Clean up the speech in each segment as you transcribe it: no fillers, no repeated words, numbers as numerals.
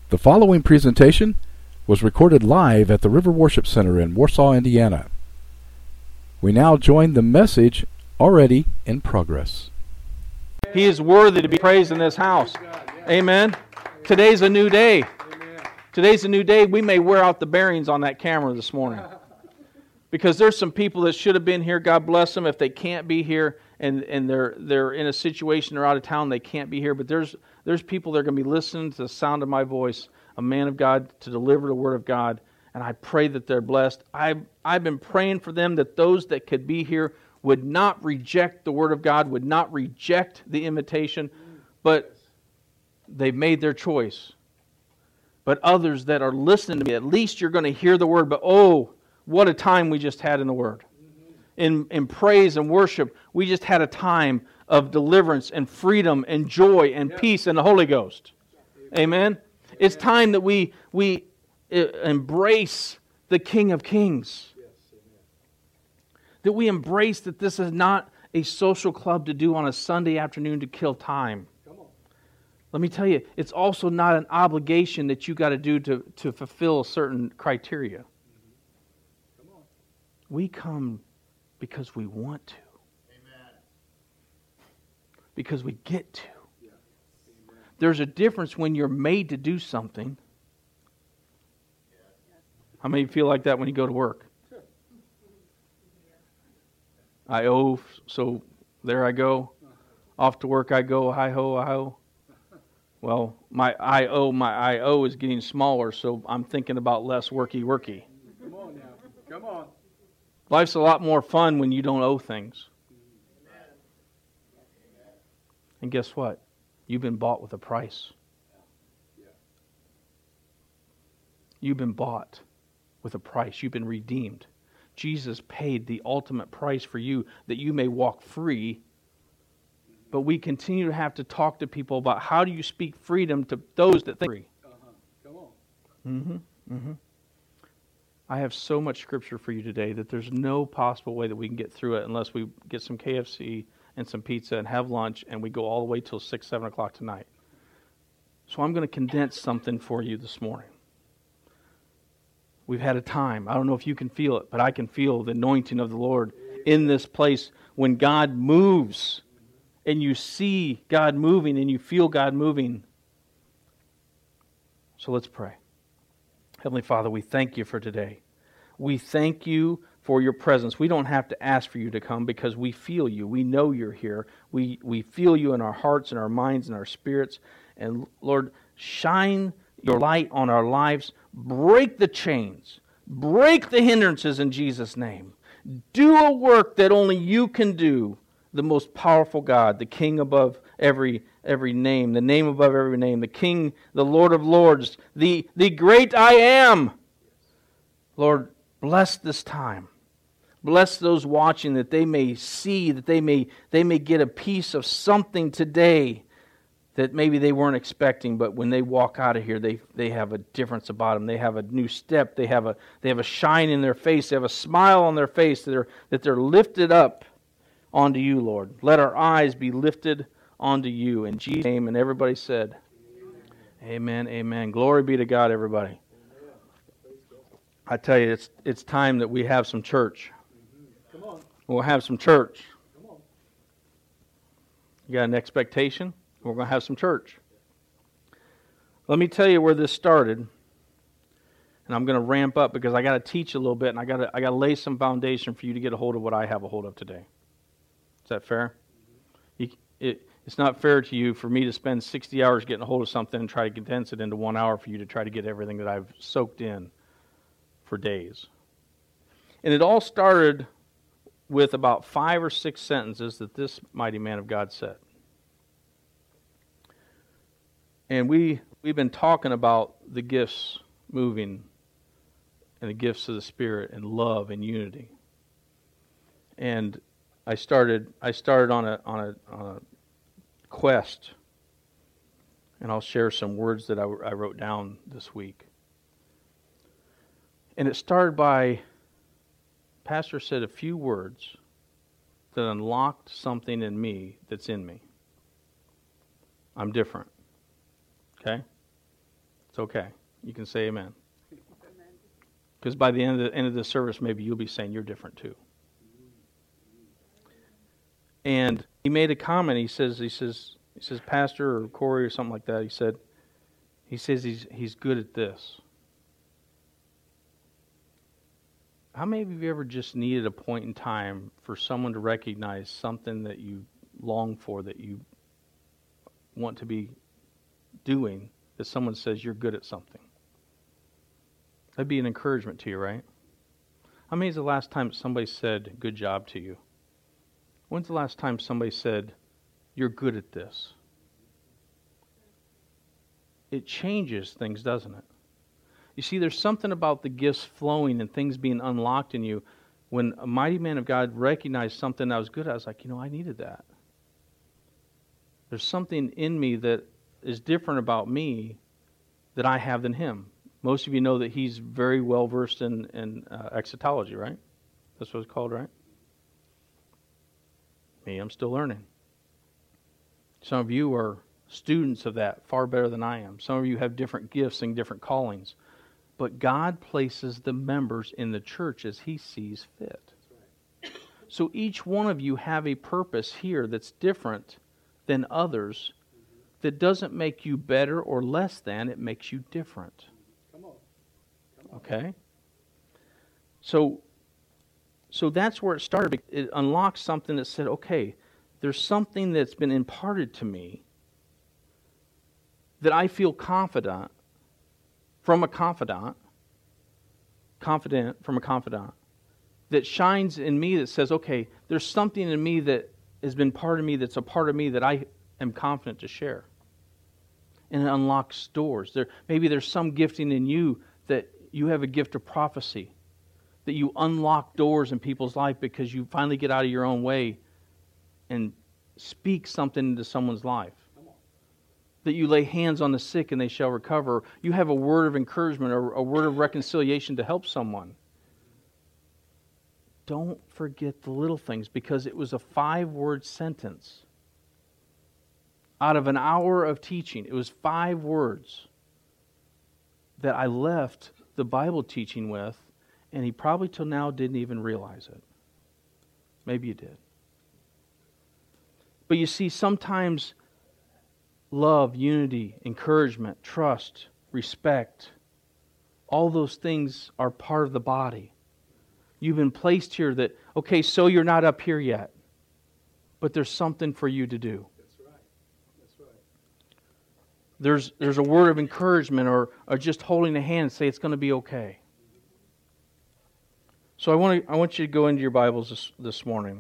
The following presentation was recorded live at the River Worship Center in Warsaw, Indiana. We now join the message already in progress. He is worthy to be praised in this house. Amen. Today's a new day. Today's a new day. We may wear out the bearings on that camera this morning. Because there's some people that should have been here. God bless them. If they can't be here and they're in a situation, they're out of town, they can't be here. But there's people that are going to be listening to the sound of my voice, a man of God, to deliver the Word of God. And I pray that they're blessed. I've been praying for them that those that could be here would not reject the Word of God, would not reject the invitation, but they've made their choice. But others that are listening to me, at least you're going to hear the Word. But oh, what a time we just had in the Word. In praise and worship, we just had a time of deliverance and freedom and joy and peace in the Holy Ghost. Amen? It's time that we embrace the King of Kings. That we embrace that this is not a social club to do on a Sunday afternoon to kill time. Let me tell you, it's also not an obligation that you got to do to fulfill certain criteria. We come because we want to. Amen. Because we get to. Yeah. There's a difference when you're made to do something. Yeah. How many feel like that when you go to work? Sure. I owe, so there I go. Off to work I go, hi-ho, hi-ho. Well, my I-O is getting smaller, so I'm thinking about less worky. Come on now. Come on. Life's a lot more fun when you don't owe things. And guess what? You've been bought with a price. You've been bought with a price. You've been redeemed. Jesus paid the ultimate price for you that you may walk free. But we continue to have to talk to people about how do you speak freedom to those that think free. Come on. Mm-hmm. I have so much scripture for you today that there's no possible way that we can get through it unless we get some KFC and some pizza and have lunch and we go all the way till 6, 7 o'clock tonight. So I'm going to condense something for you this morning. We've had a time. I don't know if you can feel it, but I can feel the anointing of the Lord in this place. When God moves and you see God moving and you feel God moving. So let's pray. Heavenly Father, we thank you for today. We thank you for your presence. We don't have to ask for you to come because we feel you. We know you're here. We feel you in our hearts and our minds and our spirits. And Lord, shine your light on our lives. Break the chains. Break the hindrances in Jesus' name. Do a work that only you can do. The most powerful God, the King above every name, the name above every name, the King, the Lord of Lords, the great I am. Lord, bless this time. Bless those watching that they may see, that they may get a piece of something today that maybe they weren't expecting, but when they walk out of here, they have a difference about them. They have a new step. They have a shine in their face. They have a smile on their face that they're lifted up onto you, Lord. Let our eyes be lifted onto you. In Jesus' name, and everybody said, amen, amen. Glory be to God, everybody. I tell you, it's time that we have some church. Come on. We'll have some church. Come on. You got an expectation? We're going to have some church. Let me tell you where this started. And I'm going to ramp up because I got to teach a little bit, and I got to lay some foundation for you to get a hold of what I have a hold of today. Is that fair? It's not fair to you for me to spend 60 hours getting a hold of something and try to condense it into 1 hour for you to try to get everything that I've soaked in for days. And it all started with about 5 or 6 sentences that this mighty man of God said. And we've been talking about the gifts moving and the gifts of the Spirit and love and unity. And I started on a quest, and I'll share some words that I wrote down this week. And it started by, Pastor said a few words that unlocked something in me that's in me. I'm different. Okay? It's okay. You can say amen. Because by the end of the service, maybe you'll be saying you're different too. And he made a comment. He says, Pastor or Corey or something like that. He says he's good at this. How many of you ever just needed a point in time for someone to recognize something that you long for, that you want to be doing, that someone says you're good at something? That'd be an encouragement to you, right? How many is the last time somebody said good job to you? When's the last time somebody said you're good at this? It changes things, doesn't it? You see, there's something about the gifts flowing and things being unlocked in you. When a mighty man of God recognized something I was good at, I was like, I needed that. There's something in me that is different about me that I have than him. Most of you know that he's very well versed in exotology, right? That's what it's called, right? Me, I'm still learning. Some of you are students of that far better than I am. Some of you have different gifts and different callings. But God places the members in the church as he sees fit. So each one of you have a purpose here that's different than others, that doesn't make you better or less than, it makes you different. Come on. Okay? So that's where it started. It unlocked something that said, okay, there's something that's been imparted to me that I feel confident from a confidant, that shines in me that says, okay, there's something in me that has been part of me that's a part of me that I am confident to share. And it unlocks doors. Maybe there's some gifting in you that you have a gift of prophecy, that you unlock doors in people's life because you finally get out of your own way and speak something into someone's life. That you lay hands on the sick and they shall recover. You have a word of encouragement or a word of reconciliation to help someone. Don't forget the little things, because it was a 5-word sentence. Out of an hour of teaching, it was 5 words that I left the Bible teaching with, and he probably till now didn't even realize it. Maybe you did. But you see, sometimes love, unity, encouragement, trust, respect, all those things are part of the body. You've been placed here that, okay, so you're not up here yet, but there's something for you to do. That's right. That's right. There's a word of encouragement or just holding a hand and say it's going to be okay. So I want you to go into your Bibles this morning.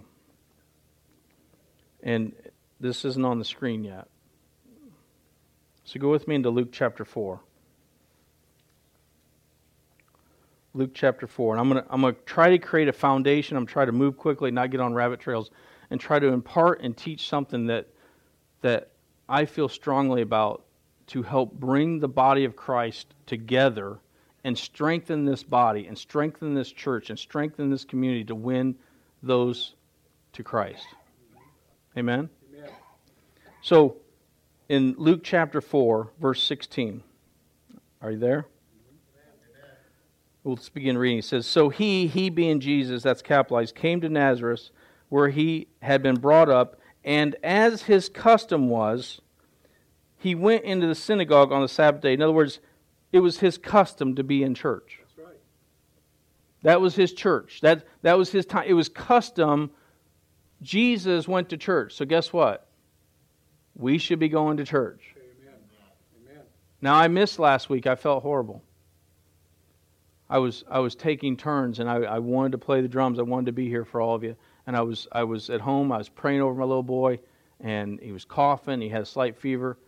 And this isn't on the screen yet. So go with me into Luke chapter 4. Luke chapter 4. And I'm going to try to create a foundation. I'm trying to move quickly, not get on rabbit trails, and try to impart and teach something that I feel strongly about to help bring the body of Christ together and strengthen this body and strengthen this church and strengthen this community to win those to Christ. Amen? Amen. So, in Luke chapter 4, verse 16. Are you there? Let's begin reading. It says, so he being Jesus, that's capitalized, came to Nazareth, where he had been brought up, and as his custom was, he went into the synagogue on the Sabbath day. In other words, it was his custom to be in church. That's right. That was his church. That was his time. It was custom. Jesus went to church. So guess what? We should be going to church. Amen. Amen. Now, I missed last week. I felt horrible. I was taking turns, and I wanted to play the drums. I wanted to be here for all of you. And I was at home. I was praying over my little boy, and he was coughing. He had a slight fever.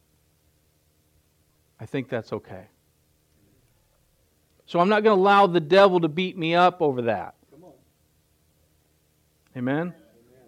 I think that's okay. So I'm not going to allow the devil to beat me up over that. Come on. Amen? Amen.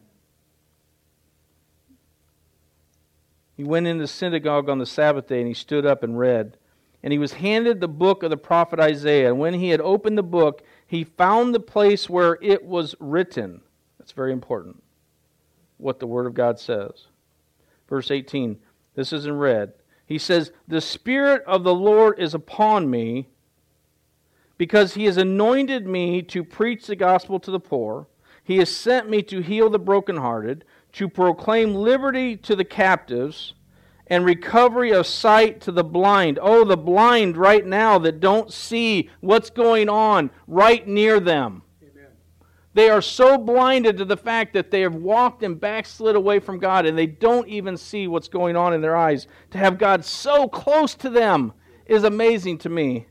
He went into the synagogue on the Sabbath day, and he stood up and read. And he was handed the book of the prophet Isaiah. And when he had opened the book, he found the place where it was written. That's very important, what the Word of God says. Verse 18, this is in red. He says, "The Spirit of the Lord is upon me, because He has anointed me to preach the gospel to the poor. He has sent me to heal the brokenhearted, to proclaim liberty to the captives, and recovery of sight to the blind." Oh, the blind right now that don't see what's going on right near them. Amen. They are so blinded to the fact that they have walked and backslid away from God, and they don't even see what's going on in their eyes. To have God so close to them is amazing to me.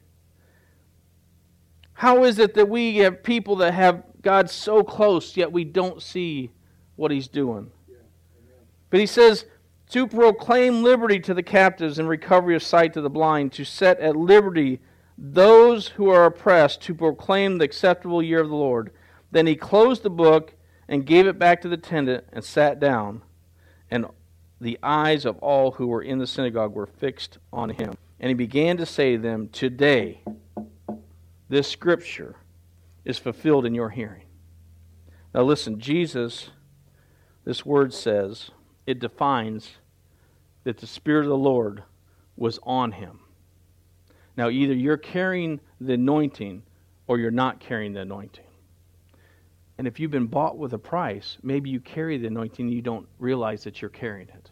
How is it that we have people that have God so close, yet we don't see what He's doing? Yeah. Amen. But He says, to proclaim liberty to the captives and recovery of sight to the blind, to set at liberty those who are oppressed, to proclaim the acceptable year of the Lord. Then He closed the book and gave it back to the attendant and sat down. And the eyes of all who were in the synagogue were fixed on Him. And He began to say to them, "Today, this scripture is fulfilled in your hearing." Now listen, Jesus, this word says, it defines that the Spirit of the Lord was on Him. Now either you're carrying the anointing or you're not carrying the anointing. And if you've been bought with a price, maybe you carry the anointing and you don't realize that you're carrying it.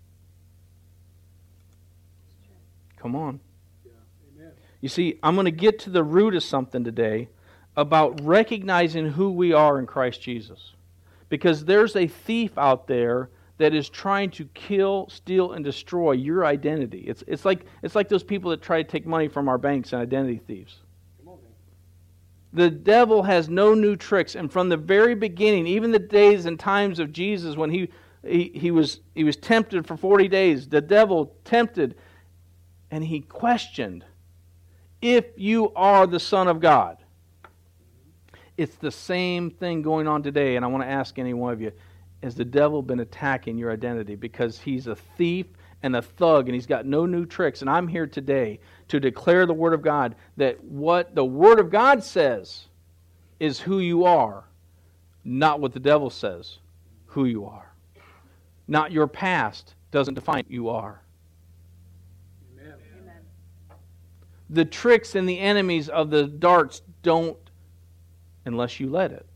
Come on. Yeah. Amen. You see, I'm going to get to the root of something today about recognizing who we are in Christ Jesus. Because there's a thief out there that is trying to kill, steal, and destroy your identity. It's like those people that try to take money from our banks and identity thieves. Come on, man. The devil has no new tricks, and from the very beginning, even the days and times of Jesus when he was tempted for 40 days, the devil tempted, and he questioned, "If you are the Son of God." It's the same thing going on today, and I want to ask any one of you, has the devil been attacking your identity? Because he's a thief and a thug, and he's got no new tricks. And I'm here today to declare the Word of God, that what the Word of God says is who you are, not what the devil says who you are. Not your past doesn't define who you are. Amen. Amen. The tricks and the enemies of the darts don't, unless you let it.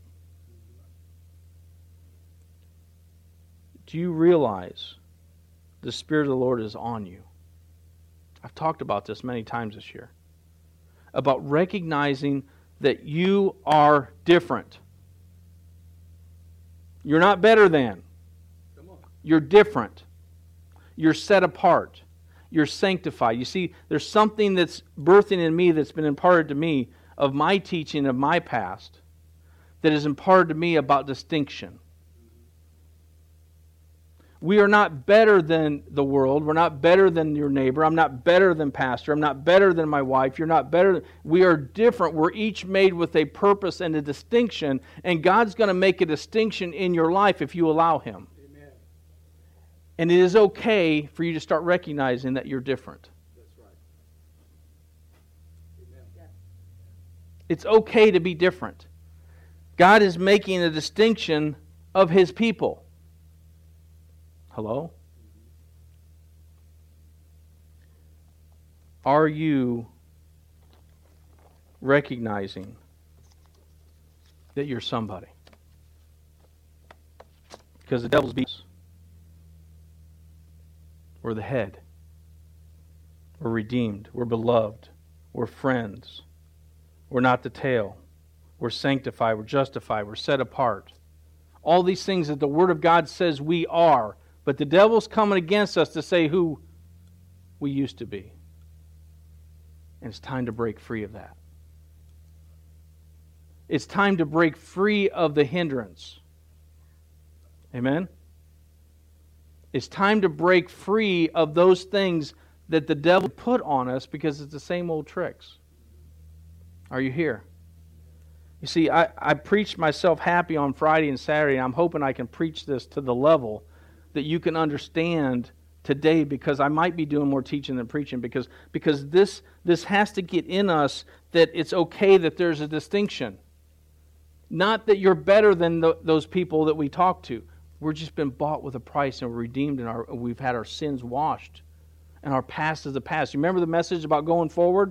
Do you realize the Spirit of the Lord is on you? I've talked about this many times this year. About recognizing that you are different. You're not better than. Come on. You're different. You're set apart. You're sanctified. You see, there's something that's birthing in me that's been imparted to me of my teaching of my past that is imparted to me about distinction. We are not better than the world. We're not better than your neighbor. I'm not better than pastor. I'm not better than my wife. You're not better. We are different. We're each made with a purpose and a distinction, and God's going to make a distinction in your life if you allow Him. Amen. And it is okay for you to start recognizing that you're different. That's right. Amen. It's okay to be different. God is making a distinction of His people. Hello? Are you recognizing that you're somebody? Because the devil's beats. We're the head. We're redeemed. We're beloved. We're friends. We're not the tail. We're sanctified. We're justified. We're set apart. All these things that the Word of God says we are. But the devil's coming against us to say who we used to be. And it's time to break free of that. It's time to break free of the hindrance. Amen? It's time to break free of those things that the devil put on us because it's the same old tricks. Are you here? You see, I preached myself happy on Friday and Saturday, and I'm hoping I can preach this to the level that you can understand today, because I might be doing more teaching than preaching, because this has to get in us that it's okay that there's a distinction. Not that you're better than those people that we talk to. We're just been bought with a price and we're redeemed, and we've had our sins washed. And our past is the past. You remember the message about going forward?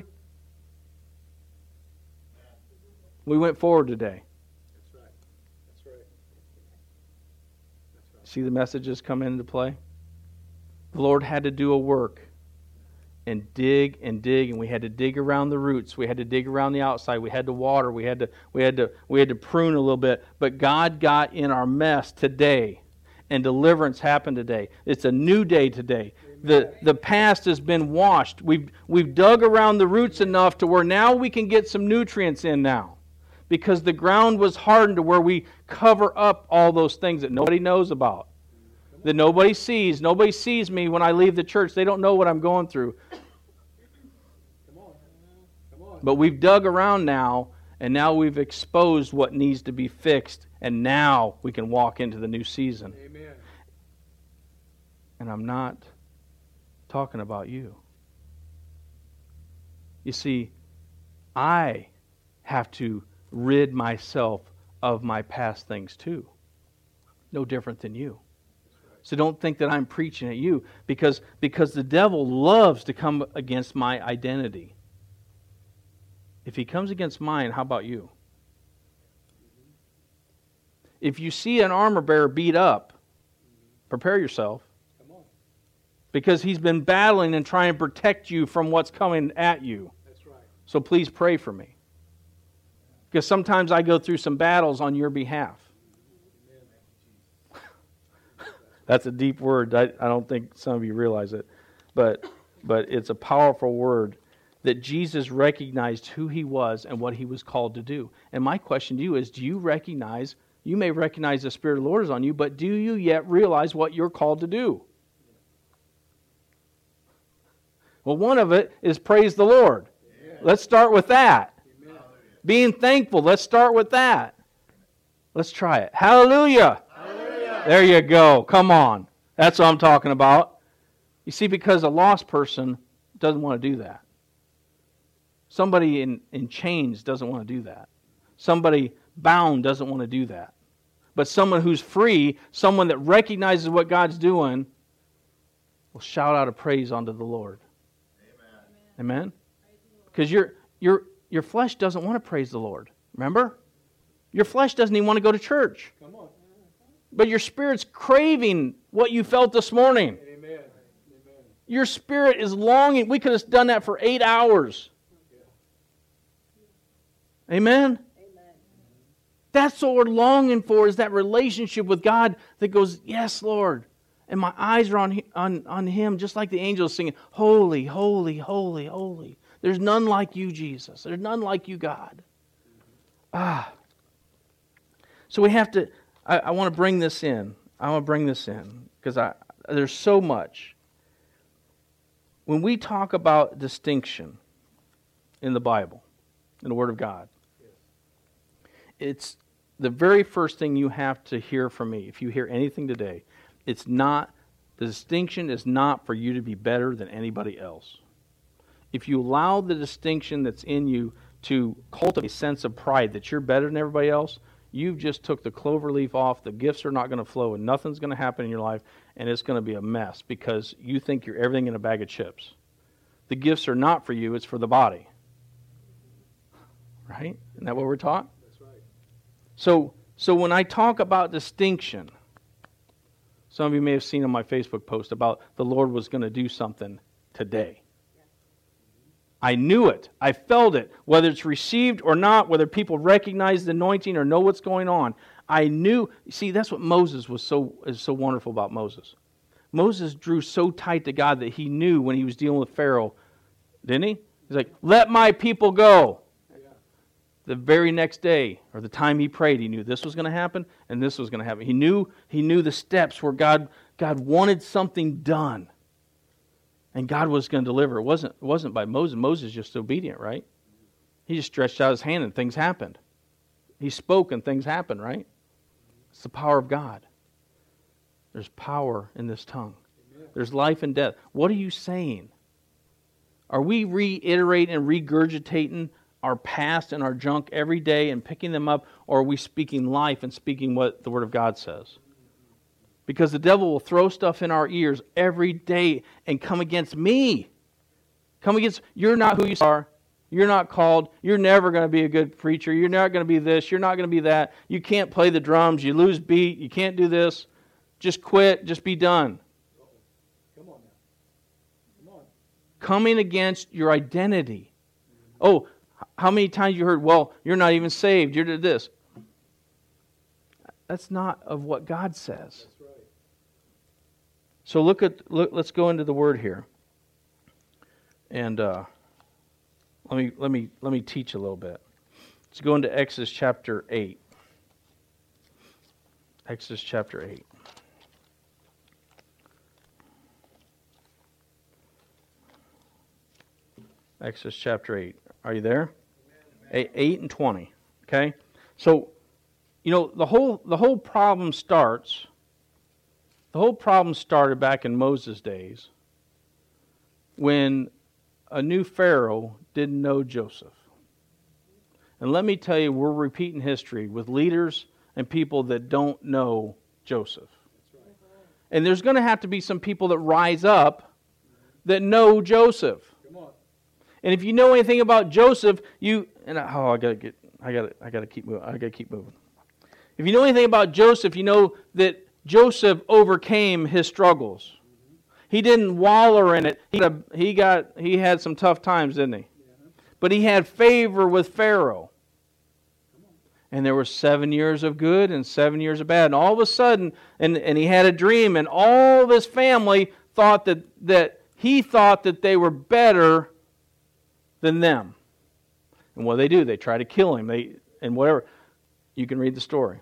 We went forward today. That's right. That's right. That's right. See the messages come into play? The Lord had to do a work and dig, and we had to dig around the roots. We had to dig around the outside. We had to water. We had to prune a little bit. But God got in our mess today, and deliverance happened today. It's a new day today. The past has been washed. We've dug around the roots enough to where now we can get some nutrients in now, because the ground was hardened to where we cover up all those things that nobody knows about, that nobody sees. Nobody sees me when I leave the church. They don't know what I'm going through. Come on. Come on. But we've dug around now, and now we've exposed what needs to be fixed, and now we can walk into the new season. Amen. And I'm not talking about you. You see, I have to rid myself of my past things too. No different than you. So don't think that I'm preaching at you, because the devil loves to come against my identity. If he comes against mine, how about you? If you see an armor bearer beat up, prepare yourself. Come on. Because he's been battling and trying to protect you from what's coming at you. That's right. So please pray for me. Because sometimes I go through some battles on your behalf. That's a deep word. I don't think some of you realize it. But it's a powerful word that Jesus recognized who he was and what he was called to do. And my question to you is, do you recognize, you may recognize the Spirit of the Lord is on you, but do you yet realize what you're called to do? Well, one of it is praise the Lord. Amen. Let's start with that. Amen. Being thankful, let's start with that. Let's try it. Hallelujah. Hallelujah. There you go. Come on. That's what I'm talking about. You see, because a lost person doesn't want to do that. Somebody in chains doesn't want to do that. Somebody bound doesn't want to do that. But someone who's free, someone that recognizes what God's doing, will shout out a praise unto the Lord. Amen? Because your flesh doesn't want to praise the Lord. Remember? Your flesh doesn't even want to go to church. Come on. But your spirit's craving what you felt this morning. Amen. Amen. Your spirit is longing. We could have done that for 8 hours. Amen? Amen. That's what we're longing for, is that relationship with God that goes, yes, Lord. And my eyes are on Him, just like the angels singing, holy, holy, holy, holy. There's none like you, Jesus. There's none like you, God. So we have to, I want to bring this in. I want to bring this in because there's so much. When we talk about distinction in the Bible, in the Word of God, it's the very first thing you have to hear from me. If you hear anything today, it's not, the distinction is not for you to be better than anybody else. If you allow the distinction that's in you to cultivate a sense of pride that you're better than everybody else, you've just took the clover leaf off, the gifts are not going to flow, and nothing's going to happen in your life, and it's going to be a mess because you think you're everything in a bag of chips. The gifts are not for you, it's for the body. Right? Isn't that what we're taught? That's right. So when I talk about distinction, some of you may have seen on my Facebook post about the Lord was going to do something today. I knew it. I felt it. Whether it's received or not, whether people recognize the anointing or know what's going on, I knew. See, that's what Moses is so wonderful about Moses. Moses drew so tight to God that he knew when he was dealing with Pharaoh, didn't he? He's like, let my people go. Yeah. The very next day, or the time he prayed, he knew this was going to happen and this was going to happen. He knew the steps where God wanted something done. And God was going to deliver. It wasn't by Moses. Moses was just obedient, right? He just stretched out his hand and things happened. He spoke and things happened, right? It's the power of God. There's power in this tongue. Amen. There's life and death. What are you saying? Are we reiterating and regurgitating our past and our junk every day and picking them up, or are we speaking life and speaking what the Word of God says? Because the devil will throw stuff in our ears every day and come against me. Come against, you're not who you are. You're not called. You're never going to be a good preacher. You're not going to be this. You're not going to be that. You can't play the drums. You lose beat. You can't do this. Just quit. Just be done. Come on now. Come on. Coming against your identity. Oh, how many times you heard, well, you're not even saved. You're this. That's not of what God says. That's right. So let's go into the Word here. And let me teach a little bit. Let's go into Exodus chapter 8. Exodus chapter 8. Exodus chapter 8. Are you there? 8 and 20. Okay? So, the whole problem starts. The whole problem started back in Moses' days when a new Pharaoh didn't know Joseph. And let me tell you, we're repeating history with leaders and people that don't know Joseph. And there's going to have to be some people that rise up that know Joseph. Come on. And if you know anything about Joseph, I gotta keep moving. If you know anything about Joseph, you know that Joseph overcame his struggles. He didn't wallow in it. He had some tough times, didn't he? But he had favor with Pharaoh. And there were 7 years of good and 7 years of bad. And all of a sudden, and he had a dream, and all of his family thought that he thought that they were better than them. And what do? They try to kill him. And whatever. You can read the story.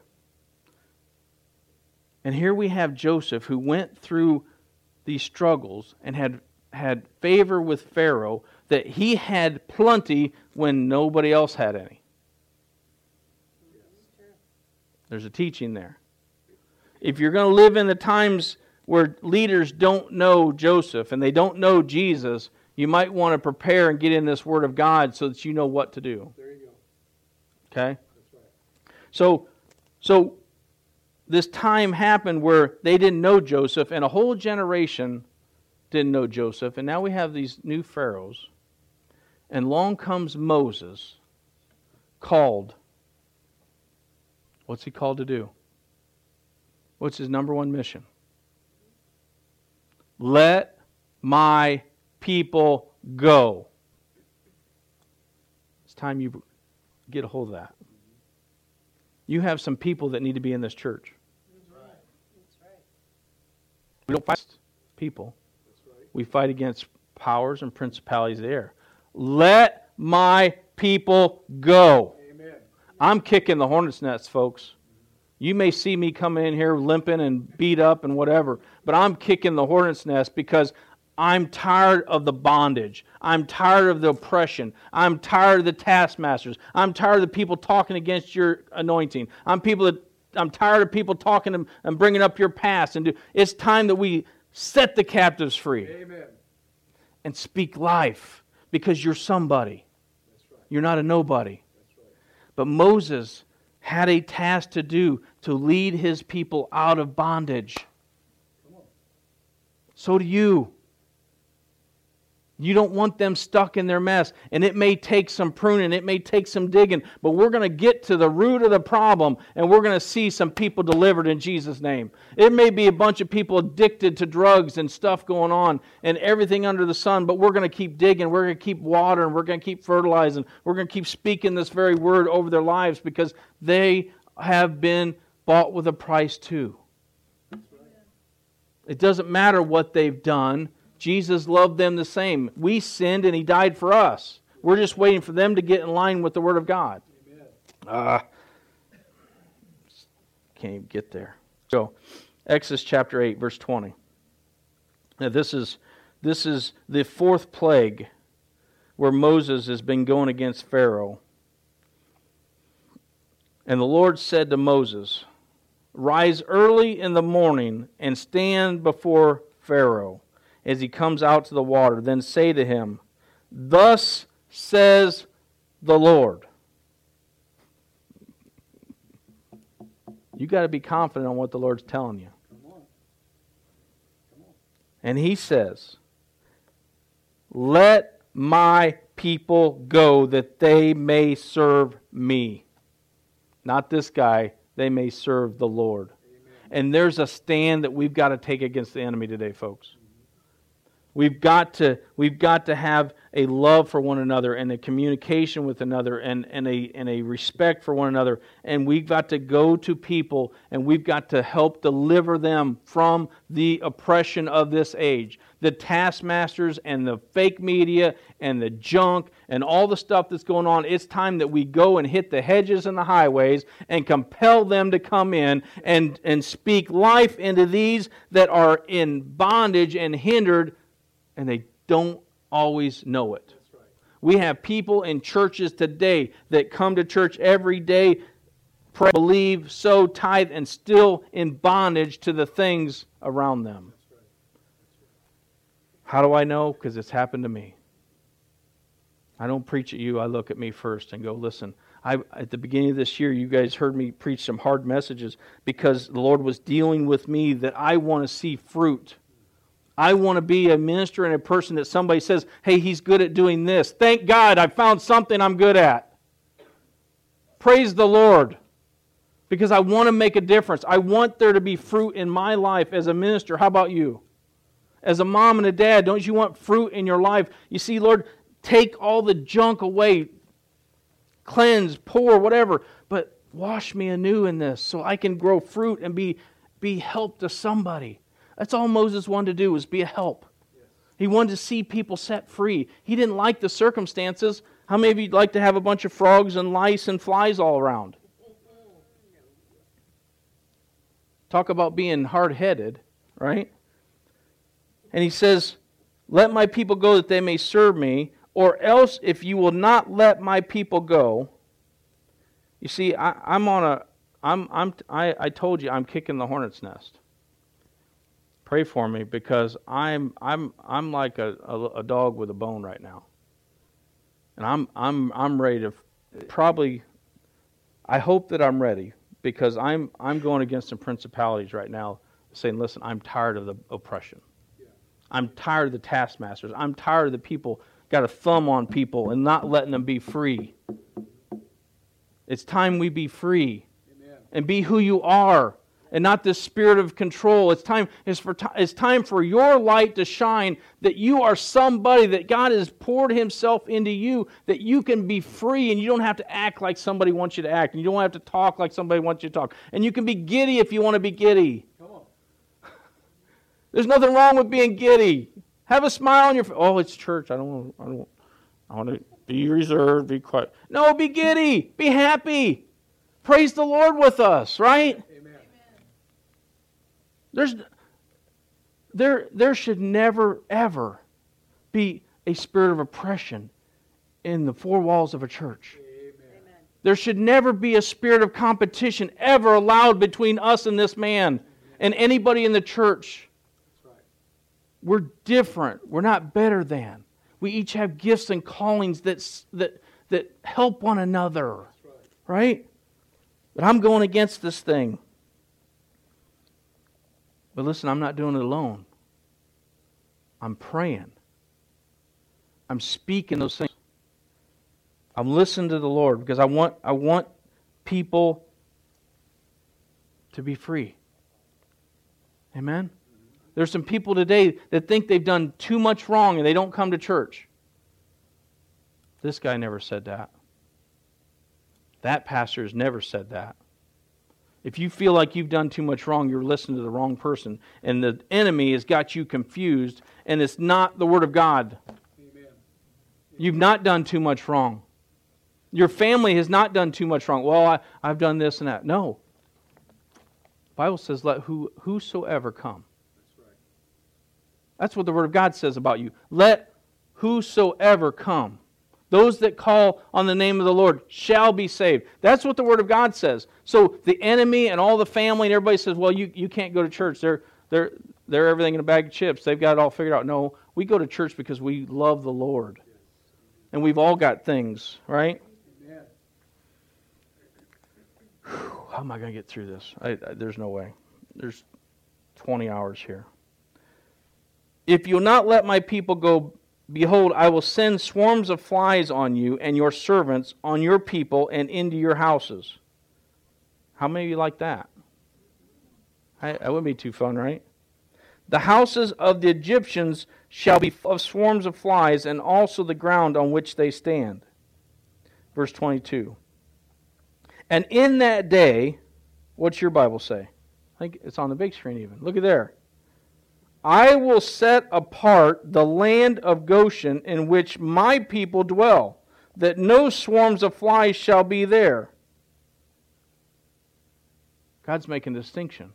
And here we have Joseph, who went through these struggles and had favor with Pharaoh, that he had plenty when nobody else had any. There's a teaching there. If you're going to live in the times where leaders don't know Joseph and they don't know Jesus, you might want to prepare and get in this Word of God so that you know what to do. There you go. Okay? That's right. So this time happened where they didn't know Joseph, and a whole generation didn't know Joseph, and now we have these new pharaohs. And along comes Moses, called. What's he called to do? What's his number one mission? Let my people go. It's time you get a hold of that. You have some people that need to be in this church. That's right. That's right. We don't fight people. That's right. We fight against powers and principalities there. Let my people go. Amen. I'm kicking the hornet's nest, folks. You may see me coming in here limping and beat up and whatever, but I'm kicking the hornet's nest because I'm tired of the bondage. I'm tired of the oppression. I'm tired of the taskmasters. I'm tired of the people talking against your anointing. I'm tired of people talking and bringing up your past. It's time that we set the captives free. Amen. And speak life, because you're somebody. That's right. You're not a nobody. That's right. But Moses had a task to do to lead his people out of bondage. Come on. So do you. You don't want them stuck in their mess. And it may take some pruning, it may take some digging, but we're going to get to the root of the problem, and we're going to see some people delivered in Jesus' name. It may be a bunch of people addicted to drugs and stuff going on and everything under the sun, but we're going to keep digging, we're going to keep watering, we're going to keep fertilizing, we're going to keep speaking this very word over their lives, because they have been bought with a price too. It doesn't matter what they've done. Jesus loved them the same. We sinned and He died for us. We're just waiting for them to get in line with the Word of God. Amen. Can't even get there. So, Exodus chapter 8, verse 20. Now this is the fourth plague where Moses has been going against Pharaoh. And the Lord said to Moses, "Rise early in the morning and stand before Pharaoh as he comes out to the water. Then say to him, 'Thus says the Lord.'" You got to be confident on what the Lord's telling you. Come on. And he says, let my people go that they may serve me. Not this guy, they may serve the Lord. And there's a stand that we've got to take against the enemy today, folks. We've got to have a love for one another and a communication with another and a respect for one another. And we've got to go to people and we've got to help deliver them from the oppression of this age. The taskmasters and the fake media and the junk and all the stuff that's going on. It's time that we go and hit the hedges and the highways and compel them to come in and speak life into these that are in bondage and hindered, and they don't always know it. That's right. We have people in churches today that come to church every day, pray, believe, sow, tithe, and still in bondage to the things around them. That's right. How do I know? Because it's happened to me. I don't preach at you. I look at me first and go, listen, at the beginning of this year, you guys heard me preach some hard messages because the Lord was dealing with me that I want to see fruit. I want to be a minister and a person that somebody says, hey, he's good at doing this. Thank God I found something I'm good at. Praise the Lord. Because I want to make a difference. I want there to be fruit in my life as a minister. How about you? As a mom and a dad, don't you want fruit in your life? You see, Lord, take all the junk away. Cleanse, pour, whatever. But wash me anew in this so I can grow fruit and be help to somebody. That's all Moses wanted to do, was be a help. Yes. He wanted to see people set free. He didn't like the circumstances. How many of you'd like to have a bunch of frogs and lice and flies all around? Talk about being hard-headed, right? And he says, let my people go that they may serve me, or else if you will not let my people go. You see, I told you I'm kicking the hornet's nest. Pray for me because I'm like a dog with a bone right now, and I'm ready to probably. I hope that I'm ready because I'm going against some principalities right now, saying, "Listen, I'm tired of the oppression. Yeah. I'm tired of the taskmasters. I'm tired of the people got a thumb on people and not letting them be free. It's time we be free Amen. and be who you are." And not this spirit of control. It's time for your light to shine, that you are somebody, that God has poured Himself into you, that you can be free and you don't have to act like somebody wants you to act. And you don't have to talk like somebody wants you to talk. And you can be giddy if you want to be giddy. Come on. There's nothing wrong with being giddy. Have a smile on your face. Oh, it's church. I want to be reserved, be quiet. No, be giddy. Be happy. Praise the Lord with us, right? There should never, ever be a spirit of oppression in the four walls of a church. Amen. There should never be a spirit of competition ever allowed between us and this man and anybody in the church. That's right. We're different. We're not better than. We each have gifts and callings that help one another. That's right. Right? But I'm going against this thing. But listen, I'm not doing it alone. I'm praying. I'm speaking those things. I'm listening to the Lord because I want people to be free. Amen? There's some people today that think they've done too much wrong and they don't come to church. This guy never said that. That pastor has never said that. If you feel like you've done too much wrong, you're listening to the wrong person. And the enemy has got you confused, and it's not the Word of God. Amen. You've not done too much wrong. Your family has not done too much wrong. Well, I've done this and that. No. The Bible says, let whosoever come. That's right. That's what the Word of God says about you. Let whosoever come. Those that call on the name of the Lord shall be saved. That's what the Word of God says. So the enemy and all the family and everybody says, well, you can't go to church. They're everything in a bag of chips. They've got it all figured out. No, we go to church because we love the Lord. And we've all got things, right? Amen. How am I going to get through this? There's no way. There's 20 hours here. if you'll not let my people go, behold, I will send swarms of flies on you and your servants, on your people, and into your houses. How many of you like that? That wouldn't be too fun, right? The houses of the Egyptians shall be full of swarms of flies, and also the ground on which they stand. Verse 22. And in that day, what's your Bible say? I think it's on the big screen even. Look at there. I will set apart the land of Goshen in which my people dwell, that no swarms of flies shall be there. God's making a distinction.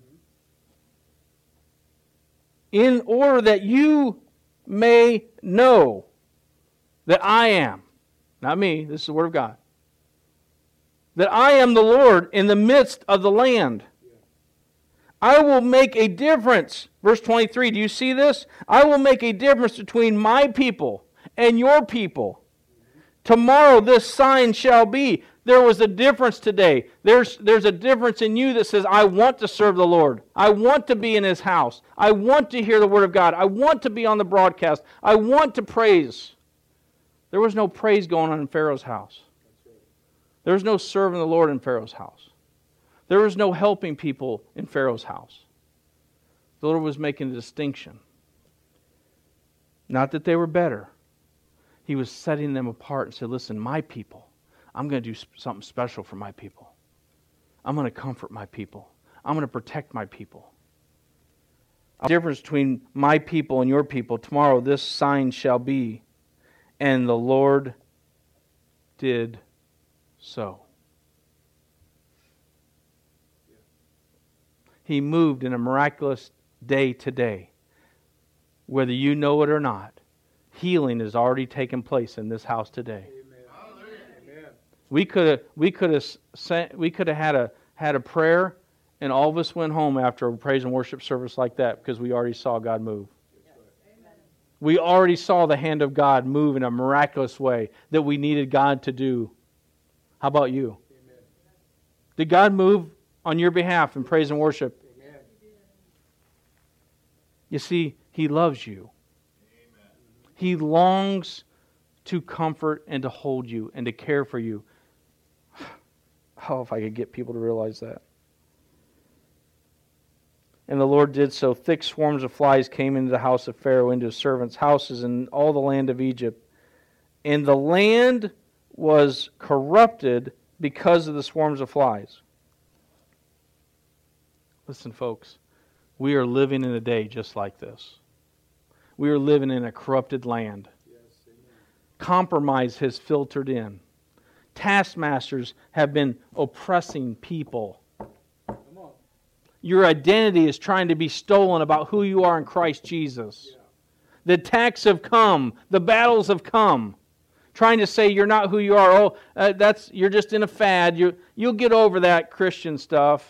In order that you may know that I am, not me, this is the Word of God, that I am the Lord in the midst of the land. I will make a difference. Verse 23, do you see this? I will make a difference between my people and your people. Tomorrow this sign shall be. There was a difference today. There's a difference in you that says, I want to serve the Lord. I want to be in His house. I want to hear the Word of God. I want to be on the broadcast. I want to praise. There was no praise going on in Pharaoh's house. There was no serving the Lord in Pharaoh's house. There was no helping people in Pharaoh's house. The Lord was making a distinction. Not that they were better. He was setting them apart and said, listen, my people, I'm going to do something special for my people. I'm going to comfort my people. I'm going to protect my people. The difference between my people and your people, tomorrow this sign shall be. And the Lord did so. He moved in a miraculous day today. Whether you know it or not, healing has already taken place in this house today. Amen. We could have had a prayer, and all of us went home after a praise and worship service like that because we already saw God move. Amen. We already saw the hand of God move in a miraculous way that we needed God to do. How about you? Amen. Did God move on your behalf in praise and worship? Amen. You see, He loves you. Amen. He longs to comfort and to hold you and to care for you. Oh, if I could get people to realize that. And the Lord did so. Thick swarms of flies came into the house of Pharaoh, into his servants' houses, and all the land of Egypt. And the land was corrupted because of the swarms of flies. Listen, folks, we are living in a day just like this. We are living in a corrupted land. Yes, compromise has filtered in. Taskmasters have been oppressing people. Come on. Your identity is trying to be stolen about who you are in Christ Jesus. Yeah. The attacks have come. The battles have come. Trying to say you're not who you are. You're just in a fad. You'll get over that Christian stuff.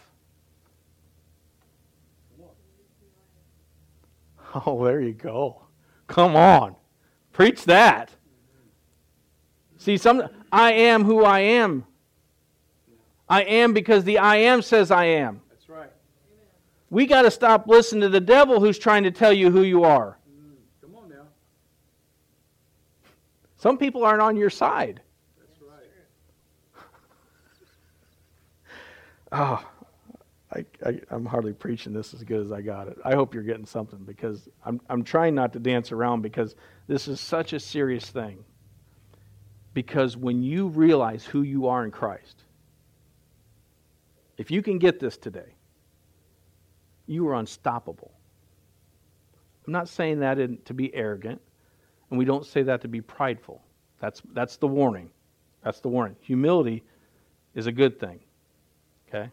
Oh, there you go. Come on. Preach that. See, I am who I am. I am because the I am says I am. That's right. We got to stop listening to the devil who's trying to tell you who you are. Come on now. Some people aren't on your side. That's right. Oh, I'm hardly preaching this as good as I got it. I hope you're getting something because I'm trying not to dance around because this is such a serious thing. Because when you realize who you are in Christ, if you can get this today, you are unstoppable. I'm not saying that to be arrogant, and we don't say that to be prideful. That's the warning. That's the warning. Humility is a good thing. Okay?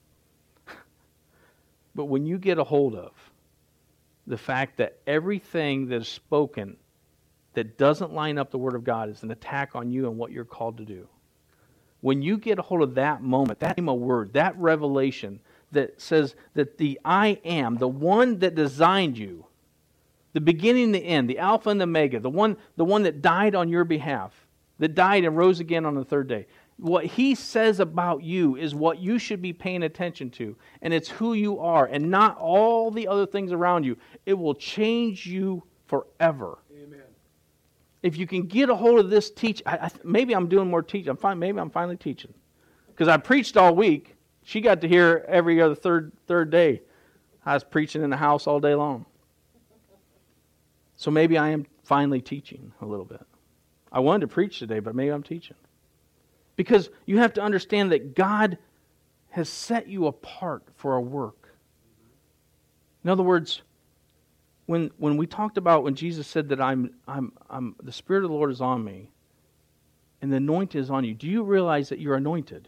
But when you get a hold of the fact that everything that is spoken that doesn't line up the Word of God is an attack on you and what you're called to do. When you get a hold of that moment, that word, that revelation that says that the I am, the one that designed you, the beginning and the end, the Alpha and the Omega, the one that died on your behalf, that died and rose again on the third day. What He says about you is what you should be paying attention to. And it's who you are and not all the other things around you. It will change you forever. Amen. If you can get a hold of this maybe I'm doing more teaching. Maybe I'm finally teaching. Because I preached all week. She got to hear every other third day. I was preaching in the house all day long. So maybe I am finally teaching a little bit. I wanted to preach today, but maybe I'm teaching. Because you have to understand that God has set you apart for a work. In other words, when we talked about when Jesus said that I'm the Spirit of the Lord is on me, and the anointing is on you, do you realize that you're anointed?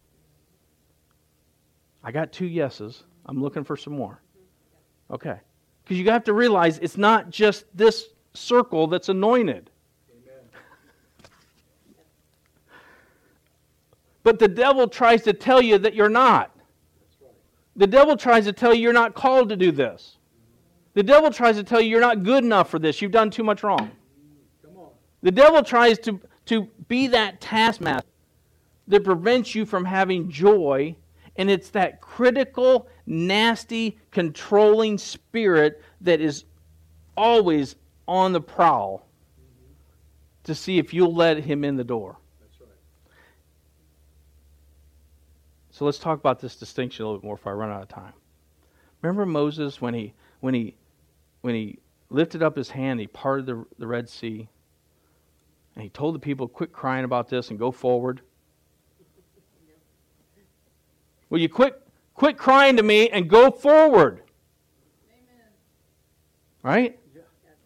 I got 2 yeses. I'm looking for some more. Okay. Because you have to realize it's not just this circle that's anointed. Amen. But the devil tries to tell you that you're not. That's right. The devil tries to tell you you're not called to do this. The devil tries to tell you you're not good enough for this. You've done too much wrong. Come on. The devil tries to be that taskmaster that prevents you from having joy. And it's that critical, nasty, controlling spirit that is always on the prowl to see if you'll let him in the door. That's right. So let's talk about this distinction a little bit more before I run out of time. Remember Moses when he lifted up his hand, he parted the Red Sea, and he told the people, quit crying about this and go forward. Will you quit crying to me and go forward? Amen. Right? Yeah.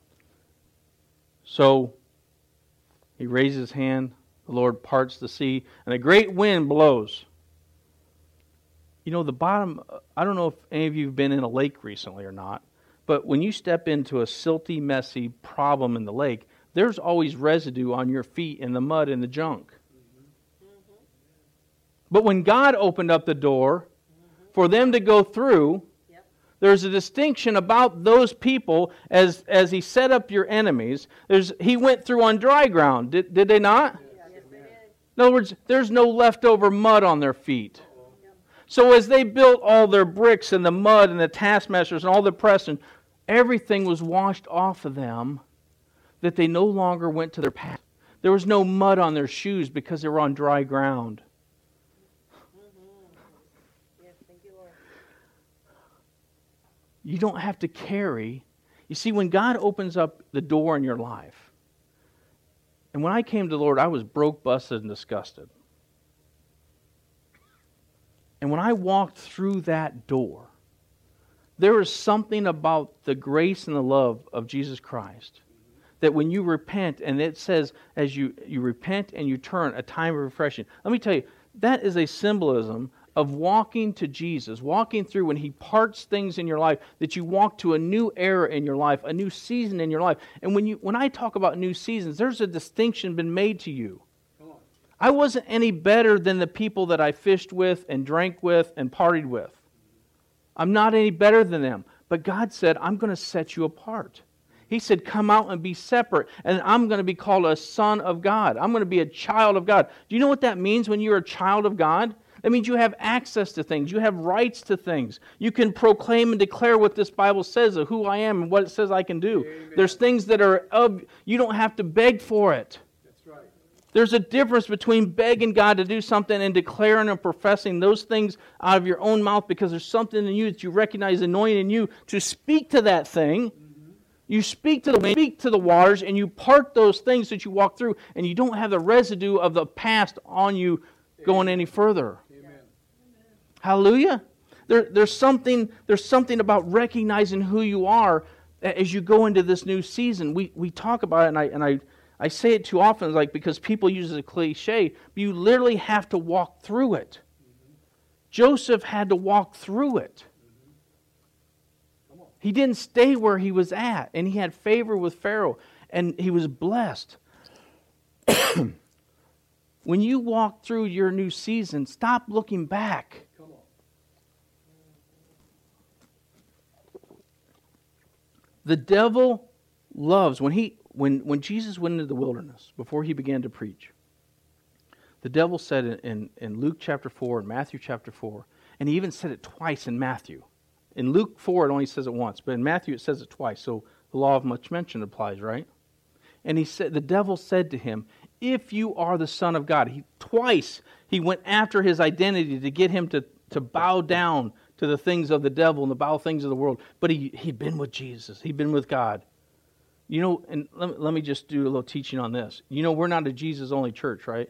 So he raises his hand, the Lord parts the sea, and a great wind blows. You know, the bottom, I don't know if any of you have been in a lake recently or not, but when you step into a silty, messy problem in the lake, there's always residue on your feet in the mud and the junk. But when God opened up the door for them to go through, there's a distinction about those people as He set up your enemies. He went through on dry ground. Did they not? Yes, they did. In other words, there's no leftover mud on their feet. So as they built all their bricks and the mud and the taskmasters and all the pressing, everything was washed off of them that they no longer went to their path. There was no mud on their shoes because they were on dry ground. Yes, thank you, Lord. You don't have to carry. You see, when God opens up the door in your life, and when I came to the Lord, I was broke, busted, and disgusted. And when I walked through that door, there was something about the grace and the love of Jesus Christ that when you repent, and it says as you repent and you turn, a time of refreshing. Let me tell you, that is a symbolism of walking to Jesus, walking through when He parts things in your life, that you walk to a new era in your life, a new season in your life. And when I talk about new seasons, there's a distinction been made to you. Come on. I wasn't any better than the people that I fished with and drank with and partied with. I'm not any better than them. But God said, I'm going to set you apart. He said, come out and be separate. And I'm going to be called a son of God. I'm going to be a child of God. Do you know what that means when you're a child of God? That means you have access to things. You have rights to things. You can proclaim and declare what this Bible says of who I am and what it says I can do. Amen. There's things that are you don't have to beg for it. That's right. There's a difference between begging God to do something and declaring and professing those things out of your own mouth because there's something in you that you recognize anointing in you to speak to that thing. You speak to the wind, speak to the waters, and you part those things that you walk through, and you don't have the residue of the past on you going any further. Amen. Hallelujah. There's something about recognizing who you are as you go into this new season. We talk about it, and I say it too often, like because people use it as a cliche, but you literally have to walk through it. Joseph had to walk through it. He didn't stay where he was at, and he had favor with Pharaoh, and he was blessed. When you walk through your new season, stop looking back. Come on. The devil loves, when Jesus went into the wilderness, before he began to preach, The devil said in Luke chapter 4 and Matthew chapter 4, and he even said it twice in Matthew. In Luke 4, it only says it once, but in Matthew it says it twice, so the law of much mention applies, right? And he said, the devil said to him, if you are the Son of God. Twice he went after his identity to get him to bow down to the things of the devil and the bow things of the world. But he'd been with Jesus. He'd been with God. You know, and let me just do a little teaching on this. You know, we're not a Jesus-only church, right?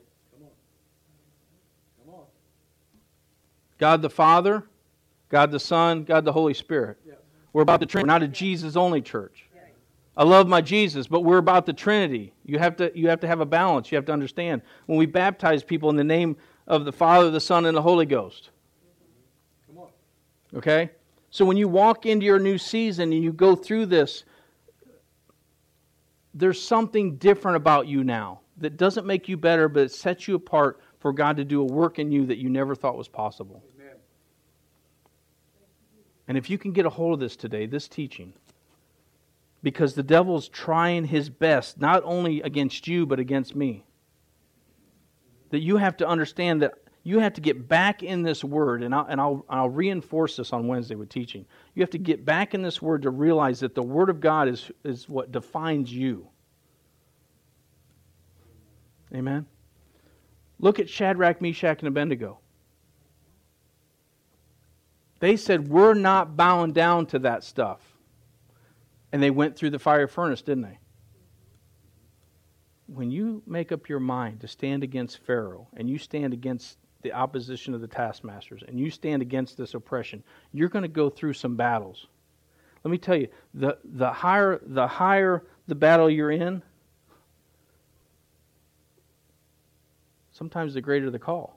Come on. God the Father, God the Son, God the Holy Spirit. Yes. We're about the Trinity. We're not a Jesus-only church. I love my Jesus, but we're about the Trinity. You have to have a balance. You have to understand. When we baptize people in the name of the Father, the Son, and the Holy Ghost. Come on. Okay? So when you walk into your new season and you go through this, there's something different about you now that doesn't make you better, but it sets you apart for God to do a work in you that you never thought was possible. Amen. And if you can get a hold of this today, this teaching, because the devil's trying his best, not only against you, but against me. That you have to understand that you have to get back in this Word, and I'll reinforce this on Wednesday with teaching. You have to get back in this Word to realize that the Word of God is what defines you. Amen? Look at Shadrach, Meshach, and Abednego. They said, we're not bowing down to that stuff. And they went through the fire furnace, didn't they? When you make up your mind to stand against Pharaoh, and you stand against the opposition of the taskmasters, and you stand against this oppression, you're going to go through some battles. Let me tell you, the higher the battle you're in, sometimes the greater the call.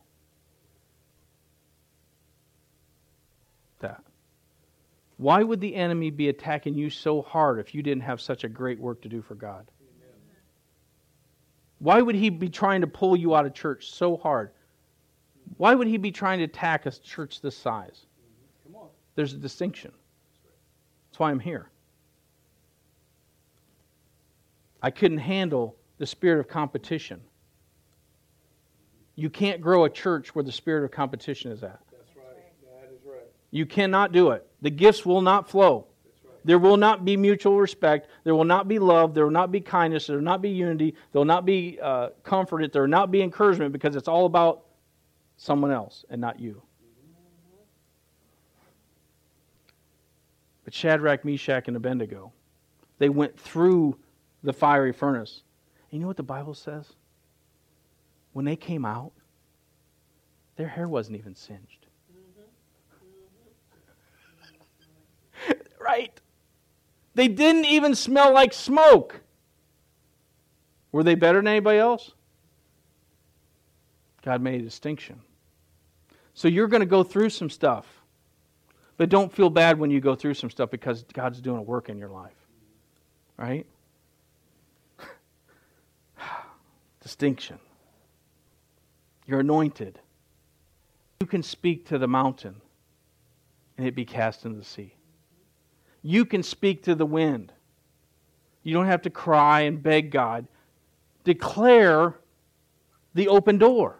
That. Why would the enemy be attacking you so hard if you didn't have such a great work to do for God? Amen. Why would he be trying to pull you out of church so hard? Why would he be trying to attack a church this size? Come on. There's a distinction. That's why I'm here. I couldn't handle the spirit of competition. You can't grow a church where the spirit of competition is at. That's right. That is right. You cannot do it. The gifts will not flow. That's right. There will not be mutual respect. There will not be love. There will not be kindness. There will not be unity. There will not be comfort. There will not be encouragement, because it's all about someone else and not you. But Shadrach, Meshach, and Abednego, they went through the fiery furnace. And you know what the Bible says? When they came out, their hair wasn't even singed. Right? They didn't even smell like smoke. Were they better than anybody else? God made a distinction. So you're going to go through some stuff. But don't feel bad when you go through some stuff, because God's doing a work in your life. Right? Distinction. You're anointed. You can speak to the mountain and it be cast into the sea. You can speak to the wind. You don't have to cry and beg God. Declare the open door.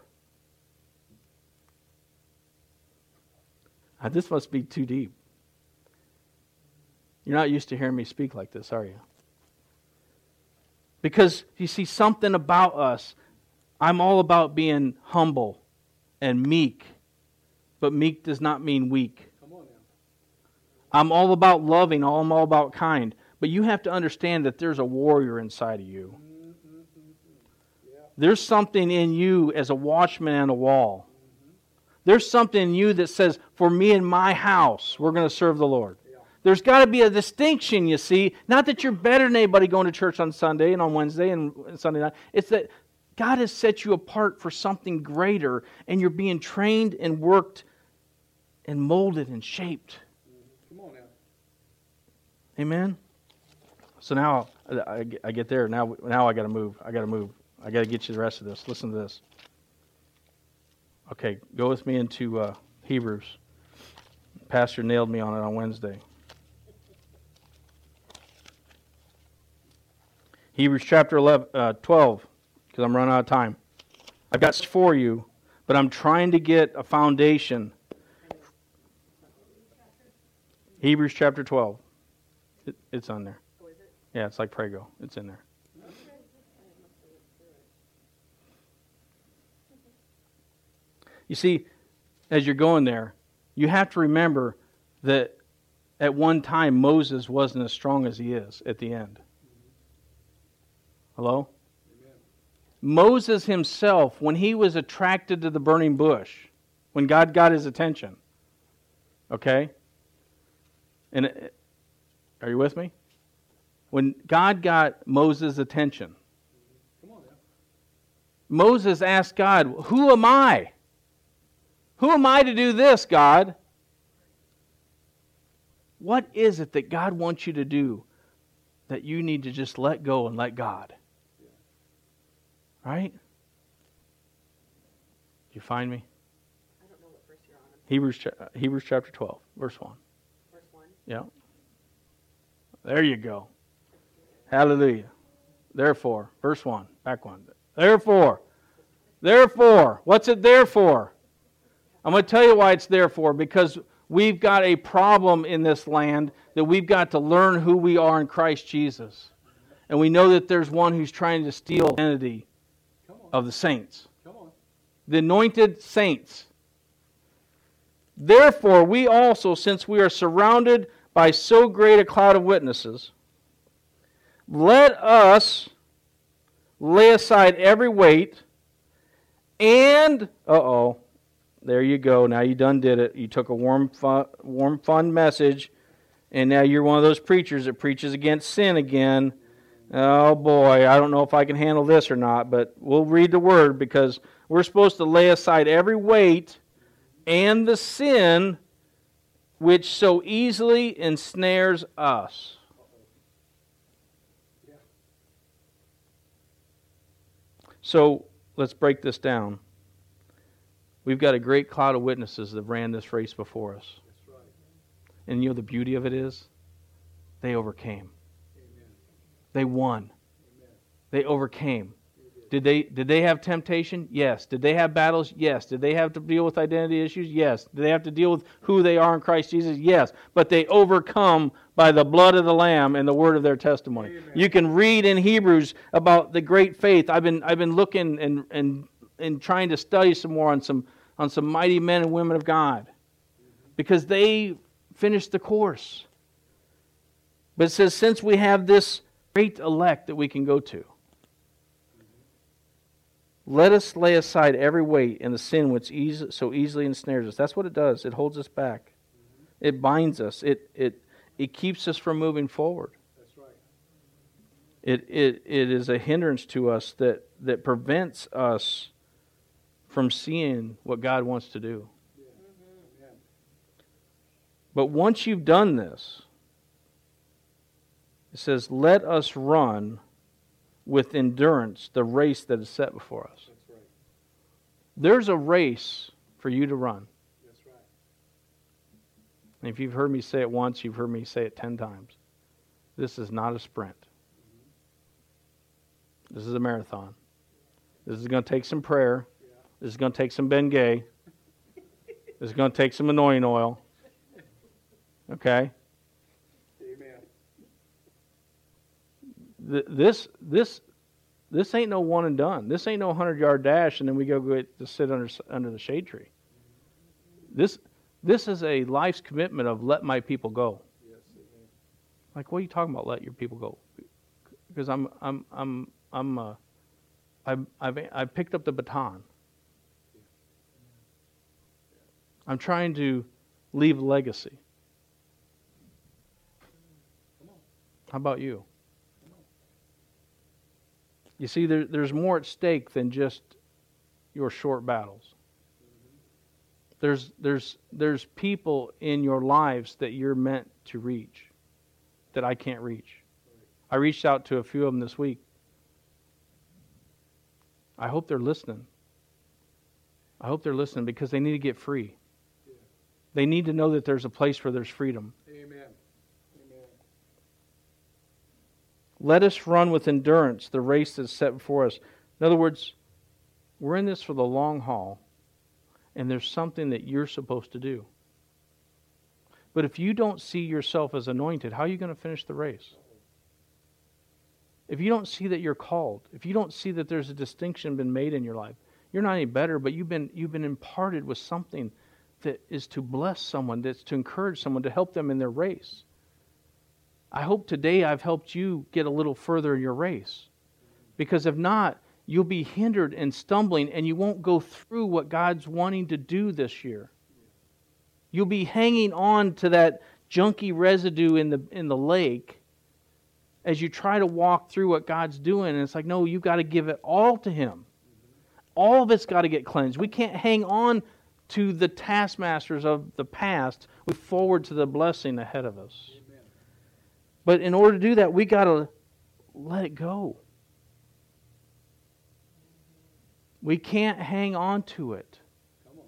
Now, this must be too deep. You're not used to hearing me speak like this, are you? Because you see, something about us, I'm all about being humble and meek. But meek does not mean weak. Come on now. I'm all about loving, I'm all about kind. But you have to understand that there's a warrior inside of you. Yeah. There's something in you as a watchman on a wall. There's something in you that says, for me and my house, we're going to serve the Lord. Yeah. There's got to be a distinction, you see. Not that you're better than anybody going to church on Sunday and on Wednesday and Sunday night. It's that God has set you apart for something greater, and you're being trained and worked and molded and shaped. Come on now. Amen? So now I get there. Now I got to move. I got to get you the rest of this. Listen to this. Okay, go with me into Hebrews. Pastor nailed me on it on Wednesday. Hebrews chapter 12, because I'm running out of time. I've got for you, but I'm trying to get a foundation. Hebrews chapter 12. It's on there. Yeah, it's like Prego. It's in there. You see, as you're going there, you have to remember that at one time Moses wasn't as strong as he is at the end. Hello? Amen. Moses himself, when he was attracted to the burning bush, when God got his attention, okay? And are you with me? When God got Moses' attention, Come on now. Moses asked God, "Who am I? Who am I to do this, God?" What is it that God wants you to do that you need to just let go and let God? Right? Do you find me? I don't know what verse you're on. Hebrews chapter 12, verse 1. Verse 1. Yeah. There you go. Hallelujah. Therefore, verse 1, back one. Therefore, what's it there for? I'm going to tell you why it's there for, because we've got a problem in this land that we've got to learn who we are in Christ Jesus. And we know that there's one who's trying to steal the identity Come on. of the saints. Come on. The anointed saints. Therefore, we also, since we are surrounded by so great a cloud of witnesses, let us lay aside every weight and, there you go. Now you done did it. You took a warm, fun message, and now you're one of those preachers that preaches against sin again. Oh boy, I don't know if I can handle this or not, but we'll read the word, because we're supposed to lay aside every weight and the sin which so easily ensnares us. So let's break this down. We've got a great cloud of witnesses that ran this race before us. That's right. And you know the beauty of it is? They overcame. Amen. They won. Amen. They overcame. Did they have temptation? Yes. Did they have battles? Yes. Did they have to deal with identity issues? Yes. Did they have to deal with who they are in Christ Jesus? Yes. But they overcome by the blood of the Lamb and the word of their testimony. Amen. You can read in Hebrews about the great faith. I've been looking and trying to study some more on some mighty men and women of God, because they finished the course. But it says, since we have this great elect that we can go to, let us lay aside every weight and the sin which so easily ensnares us. That's what it does. It holds us back. It binds us. It keeps us from moving forward. That's right. It is a hindrance to us that prevents us from seeing what God wants to do. Amen. But once you've done this, it says, let us run with endurance the race that is set before us. That's right. There's a race for you to run. That's right. And if you've heard me say it once, you've heard me say it 10 times. This is not a sprint. This is a marathon. This is going to take some prayer. This is going to take some Bengay. This is going to take some anointing oil. Okay? Amen. This ain't no one and done. This ain't no 100-yard dash and then we go to sit under the shade tree. This is a life's commitment of let my people go. Yes. Amen. Like, what are you talking about? Let your people go? Because I've picked up the baton. I'm trying to leave a legacy. How about you? You see, there's more at stake than just your short battles. There's people in your lives that you're meant to reach that I can't reach. I reached out to a few of them this week. I hope they're listening. I hope they're listening because they need to get free. They need to know that there's a place where there's freedom. Amen. Amen. Let us run with endurance the race that's set before us. In other words, We're in this for the long haul, and there's something that you're supposed to do. But if you don't see yourself as anointed, how are you going to finish the race? If you don't see that you're called, if you don't see that there's a distinction been made in your life, you're not any better, but you've been imparted with something that is to bless someone, that's to encourage someone, to help them in their race. I hope today I've helped you get a little further in your race. Because if not, you'll be hindered and stumbling, and you won't go through what God's wanting to do this year. You'll be hanging on to that junky residue in the lake as you try to walk through what God's doing. And it's like, no, you've got to give it all to Him. All of it's got to get cleansed. We can't hang on to the taskmasters of the past. We forward to the blessing ahead of us. Amen. But in order to do that, we got to let it go. We can't hang on to it. Come on.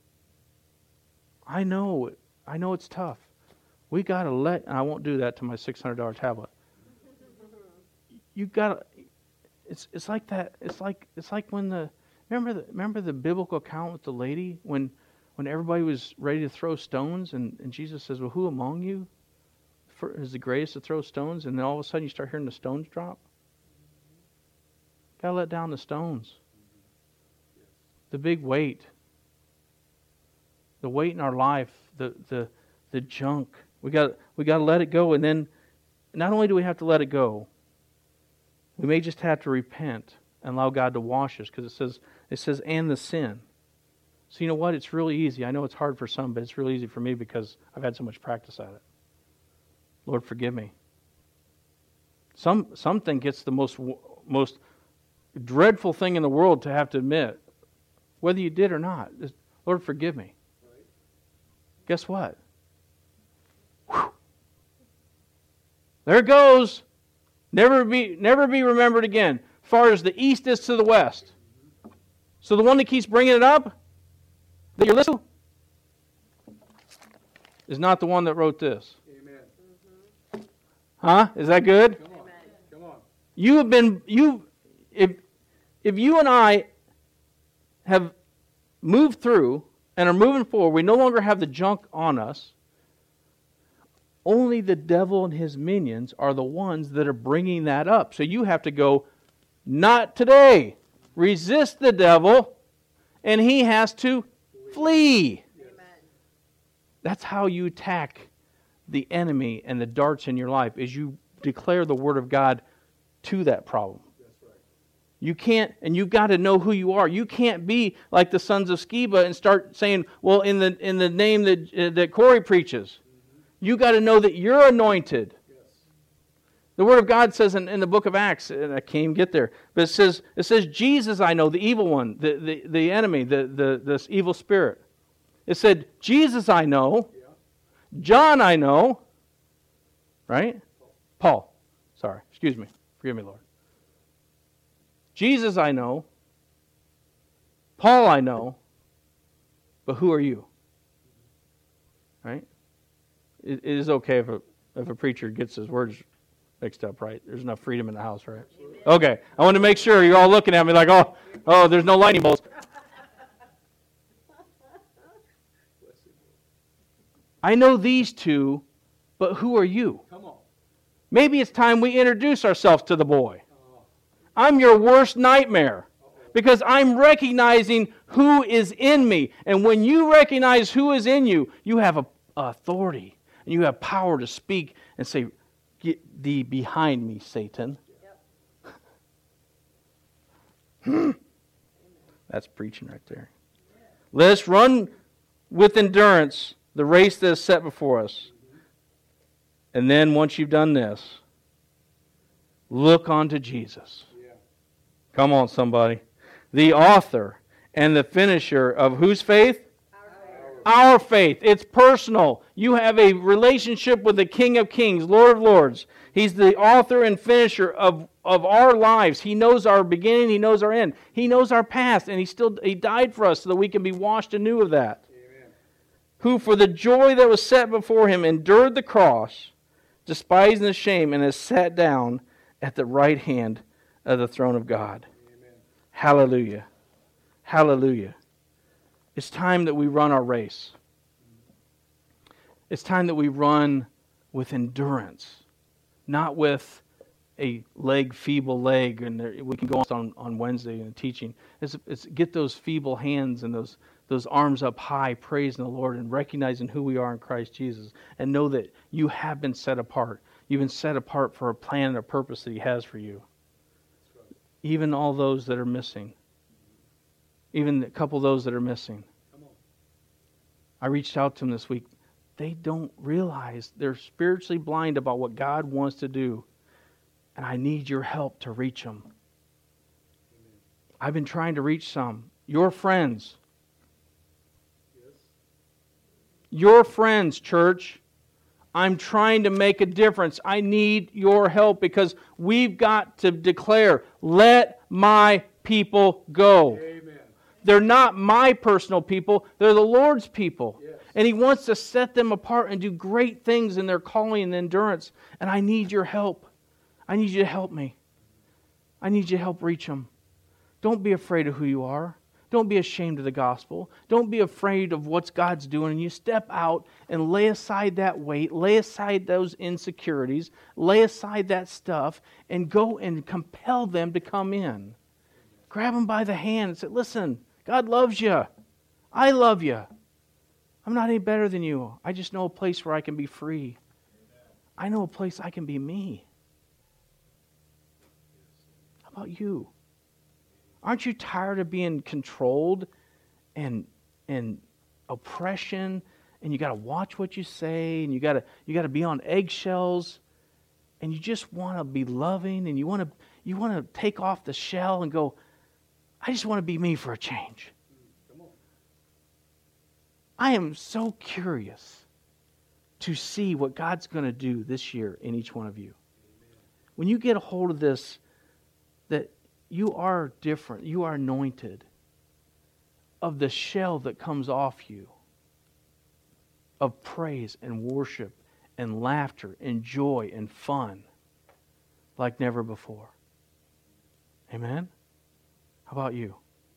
I know it's tough. We got to and I won't do that to my $600 tablet. You got to, it's like that. It's like when remember the biblical account with the lady when everybody was ready to throw stones and Jesus says, well, who among you is the greatest to throw stones? And then all of a sudden you start hearing the stones drop. Got to let down the stones. The big weight. The weight in our life, the junk. We got to let it go, and then not only do we have to let it go, we may just have to repent and allow God to wash us, because it says and the sin. So you know what? It's really easy. I know it's hard for some, but it's really easy for me because I've had so much practice at it. Lord, forgive me. Some think it's the most dreadful thing in the world to have to admit, whether you did or not. Lord, forgive me. Right. Guess what? Whew. There it goes. Never be remembered again. As far as the east is to the west. So the one that keeps bringing it up, that you're listening to, is not the one that wrote this. Amen. Huh? Is that good? Come on. Come on. If you and I have moved through and are moving forward, we no longer have the junk on us. Only the devil and his minions are the ones that are bringing that up. So you have to go, not today. Resist the devil, and he has to flee. Amen. That's how you attack the enemy and the darts in your life, is you declare the Word of God to that problem. That's right. You can't, and you've got to know who you are. You can't be like the sons of Sceva and start saying, well, in the name that Corey preaches. You got to know that you're anointed. Yes. The Word of God says in the book of Acts, and I can't even get there, but it says Jesus I know, the evil one, the enemy, this evil spirit. It said Jesus I know, Yeah. John I know, right? Paul. Sorry, excuse me. Forgive me, Lord. Jesus I know, Paul I know, but who are you? Right? It is okay if a preacher gets his words mixed up, right? There's enough freedom in the house, right? Okay. I want to make sure you're all looking at me like, oh, there's no lightning bolts. I know these two, but who are you? Come on. Maybe it's time we introduce ourselves to the boy. I'm your worst nightmare because I'm recognizing who is in me. And when you recognize who is in you, you have authority. And you have power to speak and say, get thee behind me, Satan. Yep. That's preaching right there. Let us run with endurance the race that is set before us. And then once you've done this, look unto Jesus. Yeah. Come on, somebody. The author and the finisher of whose faith? Our faith. It's personal. You have a relationship with the King of Kings, Lord of Lords. He's the author and finisher of our lives. He knows our beginning. He knows our end. He knows our past. And He died for us so that we can be washed anew of that. Amen. Who for the joy that was set before Him endured the cross, despising the shame, and has sat down at the right hand of the throne of God. Amen. Hallelujah. Hallelujah. It's time that we run our race. It's time that we run with endurance, not with a feeble leg, and we can go on Wednesday in teaching. It's get those feeble hands and those arms up high, praising the Lord and recognizing who we are in Christ Jesus, and know that you have been set apart. You've been set apart for a plan and a purpose that He has for you. Even all those that are missing. Even a couple of those that are missing. I reached out to them this week. They don't realize they're spiritually blind about what God wants to do. And I need your help to reach them. I've been trying to reach some. Your friends. Your friends, church. I'm trying to make a difference. I need your help because we've got to declare, let my people go. Amen. They're not my personal people. They're the Lord's people. Yes. And He wants to set them apart and do great things in their calling and endurance. And I need your help. I need you to help me. I need you to help reach them. Don't be afraid of who you are. Don't be ashamed of the gospel. Don't be afraid of what God's doing. And you step out and lay aside that weight, lay aside those insecurities, lay aside that stuff, and go and compel them to come in. Grab them by the hand and say, listen, God loves you. I love you. I'm not any better than you. I just know a place where I can be free. I know a place I can be me. How about you? Aren't you tired of being controlled and oppression, and you got to watch what you say, and you got to be on eggshells, and you just want to be loving, and you want to take off the shell and go, I just want to be me for a change. I am so curious to see what God's going to do this year in each one of you. When you get a hold of this, that you are different, you are anointed of the shell that comes off you, of praise and worship and laughter and joy and fun like never before. Amen? How about you?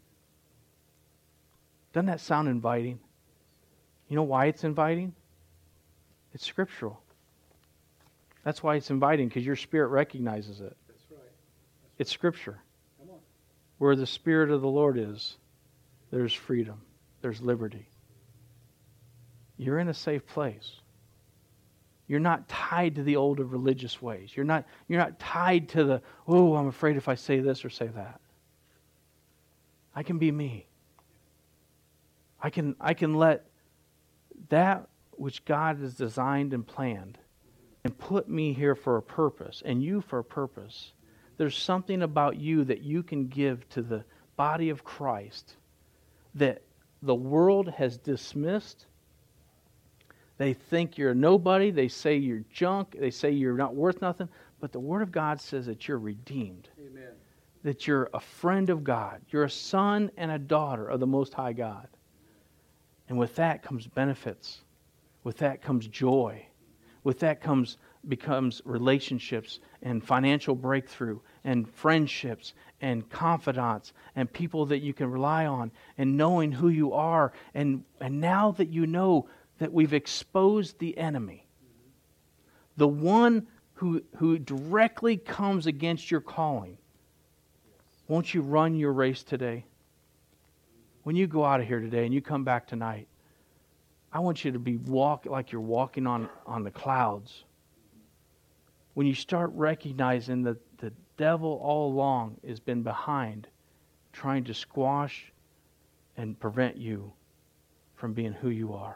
Doesn't that sound inviting? You know why it's inviting? It's scriptural. That's why it's inviting, because your spirit recognizes it. That's right. It's scripture. Come on. Where the Spirit of the Lord is, there's freedom. There's liberty. You're in a safe place. You're not tied to the old religious ways. You're not tied to the, oh, I'm afraid if I say this or say that. I can be me. I can let that which God has designed and planned and put me here for a purpose and you for a purpose. There's something about you that you can give to the body of Christ that the world has dismissed. They think you're a nobody. They say you're junk. They say you're not worth nothing. But the Word of God says that you're redeemed. Amen. That you're a friend of God. You're a son and a daughter of the Most High God. And with that comes benefits. With that comes joy. With that becomes relationships and financial breakthrough and friendships and confidants and people that you can rely on and knowing who you are. And now that you know that we've exposed the enemy, the one who directly comes against your calling, won't you run your race today? When you go out of here today and you come back tonight, I want you to be like you're walking on the clouds. When you start recognizing that the devil all along has been behind, trying to squash and prevent you from being who you are.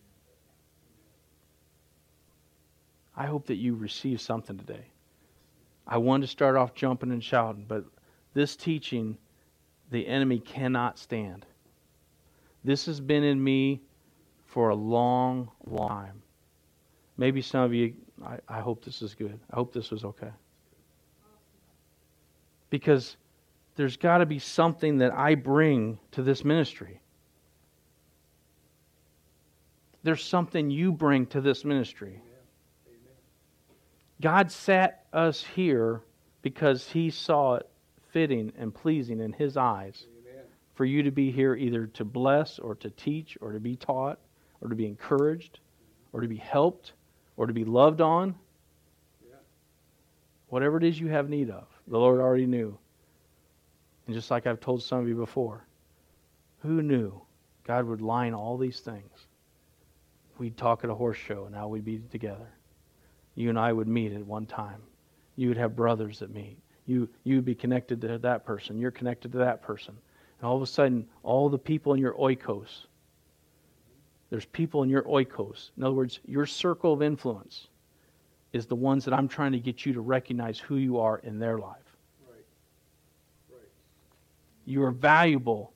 I hope that you receive something today. I wanted to start off jumping and shouting, but this teaching, the enemy cannot stand. This has been in me for a long, long time. Maybe some of you, I hope this is good. I hope this was okay. Because there's got to be something that I bring to this ministry. There's something you bring to this ministry. God sat us here because He saw it fitting and pleasing in His eyes for you to be here either to bless or to teach or to be taught or to be encouraged or to be helped or to be loved on. Whatever it is you have need of, the Lord already knew. And just like I've told some of you before, who knew God would line all these things? We'd talk at a horse show and now we'd be together. You and I would meet at one time. You would have brothers that meet. You would be connected to that person. You're connected to that person. And all of a sudden, all the people in your oikos, there's people in your oikos. In other words, your circle of influence is the ones that I'm trying to get you to recognize who you are in their life. Right. You are valuable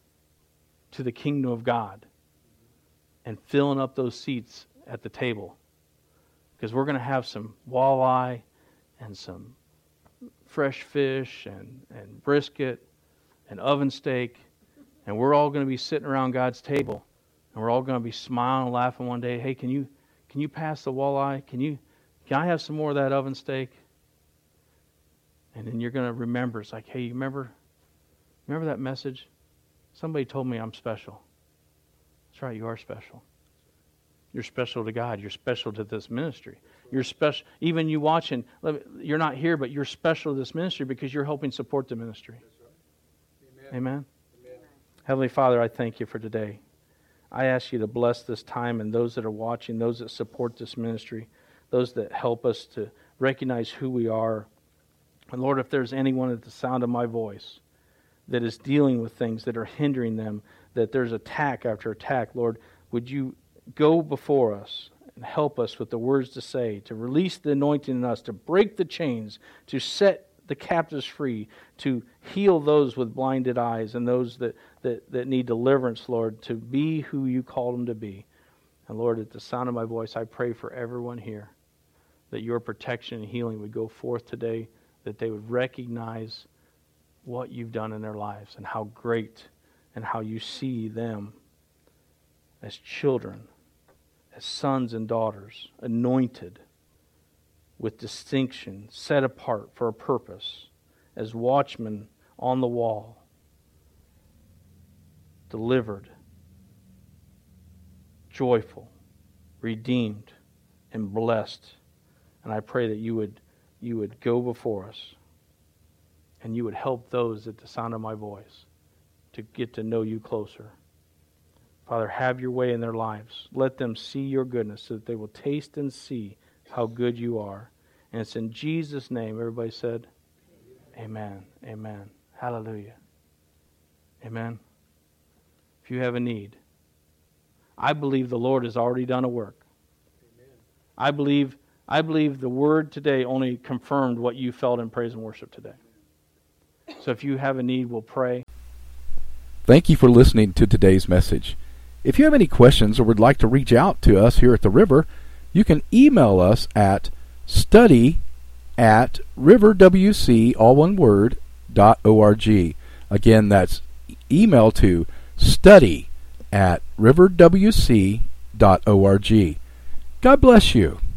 to the kingdom of God and filling up those seats at the table. Because we're going to have some walleye and some fresh fish and brisket and oven steak. And we're all going to be sitting around God's table. And we're all going to be smiling and laughing one day. Hey, can you pass the walleye? Can I have some more of that oven steak? And then you're going to remember. It's like, hey, you remember that message? Somebody told me I'm special. That's right, you are special. You're special to God. You're special to this ministry. You're special. Even you watching, you're not here, but you're special to this ministry because you're helping support the ministry. Amen. Amen? Amen. Heavenly Father, I thank you for today. I ask you to bless this time and those that are watching, those that support this ministry, those that help us to recognize who we are. And Lord, if there's anyone at the sound of my voice that is dealing with things that are hindering them, that there's attack after attack, Lord, would you go before us and help us with the words to say, to release the anointing in us, to break the chains, to set the captives free, to heal those with blinded eyes and those that need deliverance, Lord, to be who you called them to be. And Lord, at the sound of my voice, I pray for everyone here that your protection and healing would go forth today, that they would recognize what you've done in their lives and how great and how you see them as children, as sons and daughters, anointed with distinction, set apart for a purpose, as watchmen on the wall, delivered, joyful, redeemed, and blessed. And I pray that you would go before us and you would help those at the sound of my voice to get to know you closer. Father, have your way in their lives. Let them see your goodness so that they will taste and see how good you are. And it's in Jesus' name, everybody said, amen, amen, hallelujah, amen. If you have a need, I believe the Lord has already done a work. Amen. I believe the word today only confirmed what you felt in praise and worship today. So if you have a need, we'll pray. Thank you for listening to today's message. If you have any questions or would like to reach out to us here at the River, you can email us at study@riverwc, all one word, .org. Again, that's email to study@riverwc.org. God bless you.